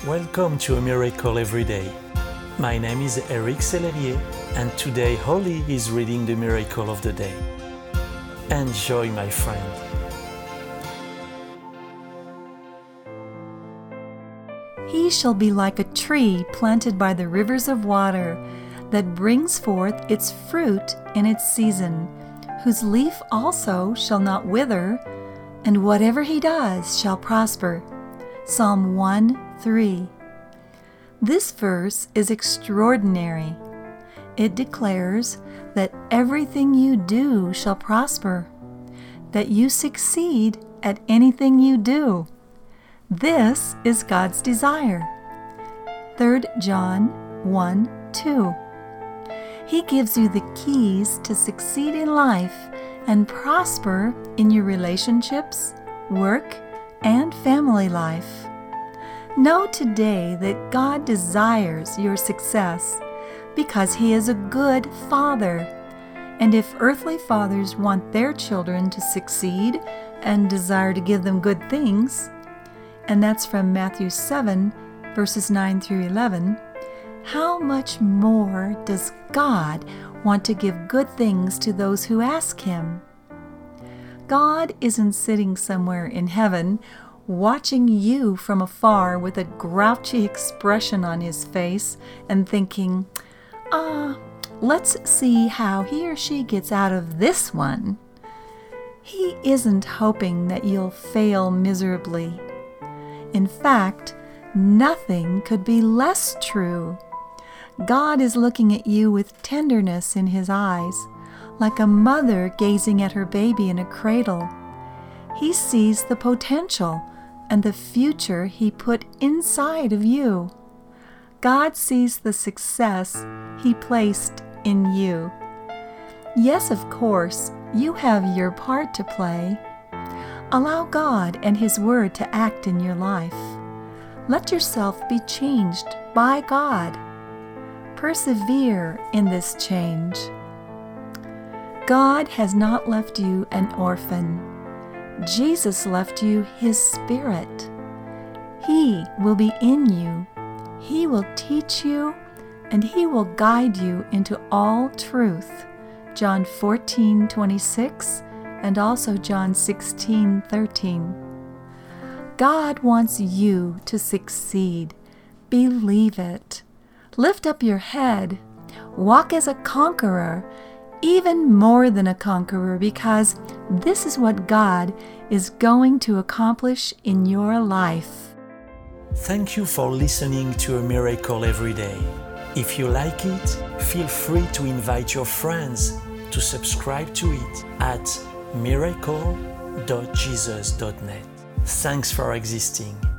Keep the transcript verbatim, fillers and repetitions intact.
Welcome to A Miracle Every Day. My name is Eric Sellerier, and today Holly is reading the Miracle of the Day. Enjoy, my friend. He shall be like a tree planted by the rivers of water, that brings forth its fruit in its season, whose leaf also shall not wither, and whatever he does shall prosper. Psalm one three. This verse is extraordinary. It declares that everything you do shall prosper, that you succeed at anything you do. This is God's desire. Third John one two. He gives you the keys to succeed in life and prosper in your relationships, work, and family life. Know today that God desires your success because He is a good Father. And if earthly fathers want their children to succeed and desire to give them good things, and that's from Matthew seven, verses nine through eleven, how much more does God want to give good things to those who ask Him? God isn't sitting somewhere in heaven watching you from afar with a grouchy expression on His face and thinking, ah, let's see how he or she gets out of this one. He isn't hoping that you'll fail miserably. In fact, nothing could be less true. God is looking at you with tenderness in His eyes, like a mother gazing at her baby in a cradle. He sees the potential and the future He put inside of you. God sees the success He placed in you. Yes, of course, you have your part to play. Allow God and His Word to act in your life. Let yourself be changed by God. Persevere in this change. God has not left you an orphan. Jesus left you His Spirit. He will be in you. He will teach you, and He will guide you into all truth. John fourteen twenty-six and also John sixteen thirteen. God wants you to succeed. Believe it. Lift up your head. Walk as a conqueror, even more than a conqueror, because this is what God is going to accomplish in your life. Thank you for listening to A Miracle Every Day. If you like it, feel free to invite your friends to subscribe to it at miracle dot jesus dot net. Thanks for existing.